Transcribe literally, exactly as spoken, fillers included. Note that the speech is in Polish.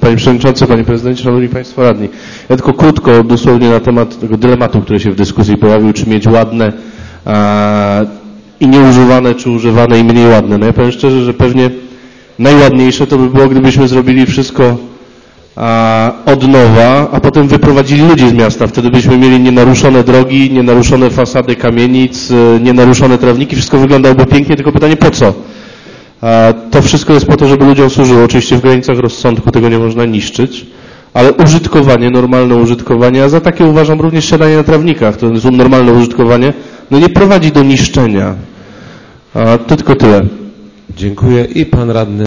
Panie Przewodniczący, Panie Prezydencie, Szanowni Państwo Radni. Ja tylko krótko, dosłownie na temat tego dylematu, który się w dyskusji pojawił, czy mieć ładne a, i nieużywane, czy używane i mniej ładne. No ja powiem szczerze, że pewnie najładniejsze to by było, gdybyśmy zrobili wszystko a, od nowa, a potem wyprowadzili ludzi z miasta. Wtedy byśmy mieli nienaruszone drogi, nienaruszone fasady kamienic, nienaruszone trawniki. Wszystko wyglądałoby pięknie, tylko pytanie po co? A, to wszystko jest po to, żeby ludziom służyło. Oczywiście w granicach rozsądku tego nie można niszczyć, ale użytkowanie, normalne użytkowanie, a za takie uważam również siadanie na trawnikach, to jest normalne użytkowanie, no nie prowadzi do niszczenia. A, to tylko tyle. Dziękuję. I pan radny